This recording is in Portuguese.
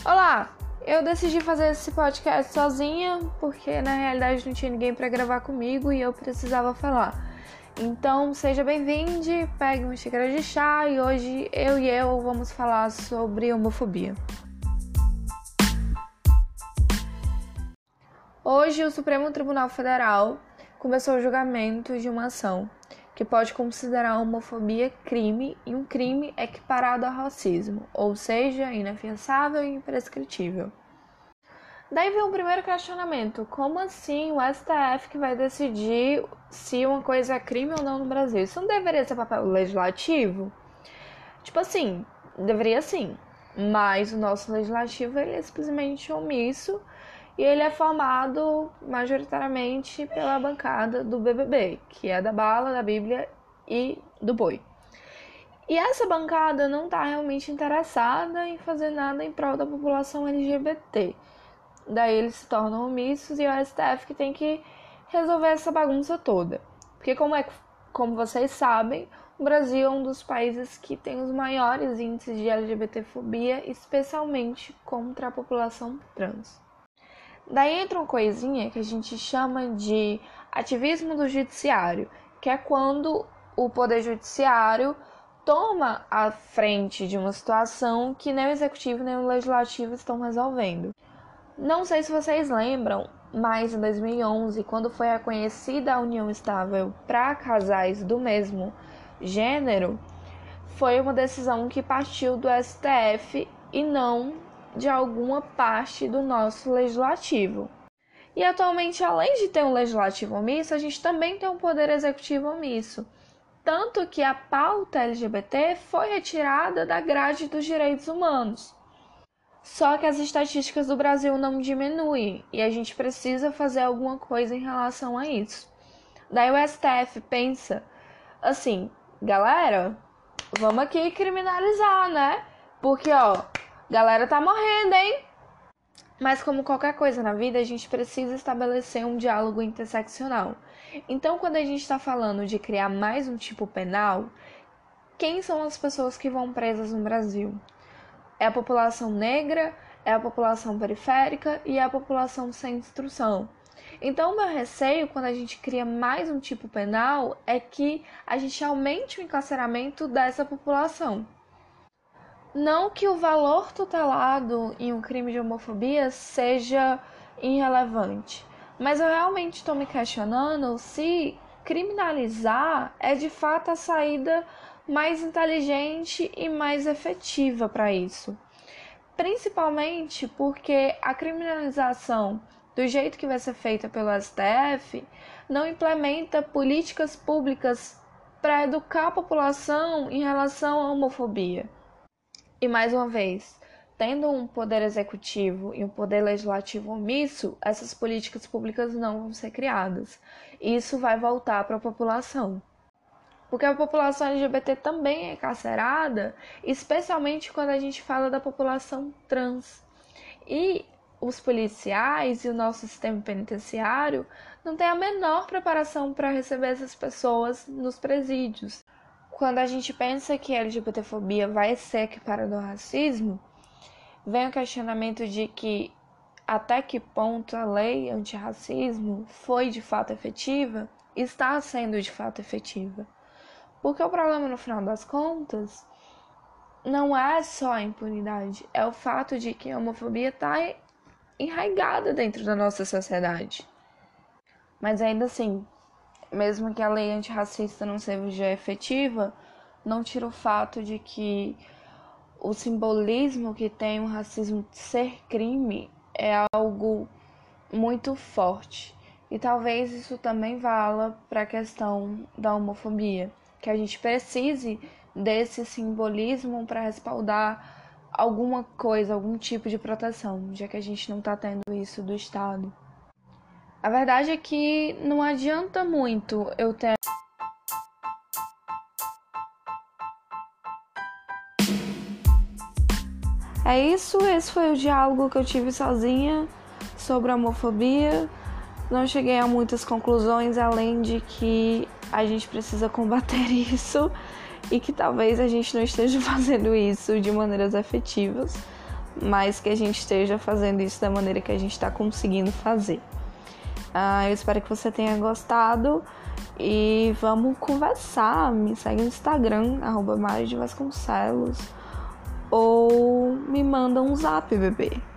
Olá, eu decidi fazer esse podcast sozinha porque na realidade não tinha ninguém para gravar comigo e eu precisava falar. Então seja bem-vindo, pegue uma xícara de chá e hoje eu vamos falar sobre homofobia. Hoje o Supremo Tribunal Federal começou o julgamento de uma ação que pode considerar a homofobia crime e um crime equiparado ao racismo, ou seja, inafiançável e imprescritível. Daí vem o primeiro questionamento: como assim o STF que vai decidir se uma coisa é crime ou não no Brasil? Isso não deveria ser papel legislativo? Tipo assim, deveria sim, mas o nosso legislativo ele é simplesmente omisso e ele é formado majoritariamente pela bancada do BBB, que é da bala, da Bíblia e do boi. E essa bancada não está realmente interessada em fazer nada em prol da população LGBT. Daí eles se tornam omissos e é o STF que tem que resolver essa bagunça toda. Porque como vocês sabem, o Brasil é um dos países que tem os maiores índices de LGBTfobia, especialmente contra a população trans. Daí entra uma coisinha que a gente chama de ativismo do judiciário, que é quando o poder judiciário toma a frente de uma situação que nem o executivo nem o legislativo estão resolvendo. Não sei se vocês lembram, mas em 2011, quando foi reconhecida a união estável para casais do mesmo gênero, foi uma decisão que partiu do STF e não de alguma parte do nosso legislativo. E atualmente, além de ter um legislativo omisso, a gente também tem um poder executivo omisso. Tanto que a pauta LGBT foi retirada da grade dos direitos humanos. Só que as estatísticas do Brasil não diminuem e a gente precisa fazer alguma coisa em relação a isso. Daí o STF pensa assim: galera, vamos aqui criminalizar, né? Porque, galera tá morrendo, hein? Mas como qualquer coisa na vida, a gente precisa estabelecer um diálogo interseccional. Então, quando a gente está falando de criar mais um tipo penal, quem são as pessoas que vão presas no Brasil? É a população negra, é a população periférica e é a população sem instrução. Então, o meu receio quando a gente cria mais um tipo penal é que a gente aumente o encarceramento dessa população. Não que o valor tutelado em um crime de homofobia seja irrelevante, mas eu realmente estou me questionando se criminalizar é de fato a saída mais inteligente e mais efetiva para isso. Principalmente porque a criminalização, do jeito que vai ser feita pelo STF, não implementa políticas públicas para educar a população em relação à homofobia. E mais uma vez, tendo um poder executivo e um poder legislativo omisso, essas políticas públicas não vão ser criadas. Isso vai voltar para a população. Porque a população LGBT também é encarcerada, especialmente quando a gente fala da população trans. E os policiais e o nosso sistema penitenciário não têm a menor preparação para receber essas pessoas nos presídios. Quando a gente pensa que a LGBTfobia vai ser equiparada ao racismo, vem o questionamento de que até que ponto a lei antirracismo foi de fato efetiva, está sendo de fato efetiva. Porque o problema, no final das contas, não é só a impunidade, é o fato de que a homofobia está enraizada dentro da nossa sociedade. Mas ainda assim, mesmo que a lei antirracista não seja efetiva, não tira o fato de que o simbolismo que tem o racismo ser crime é algo muito forte. E talvez isso também vala para a questão da homofobia, que a gente precise desse simbolismo para respaldar alguma coisa, algum tipo de proteção, já que a gente não está tendo isso do Estado. A verdade é que não adianta muito eu ter... É isso, esse foi o diálogo que eu tive sozinha sobre a homofobia. Não cheguei a muitas conclusões, além de que a gente precisa combater isso e que talvez a gente não esteja fazendo isso de maneiras efetivas. mas que a gente esteja fazendo isso da maneira que a gente está conseguindo fazer. Eu espero que você tenha gostado e vamos conversar. Me segue no Instagram, @Mari de Vasconcelos, ou me manda um zap, bebê.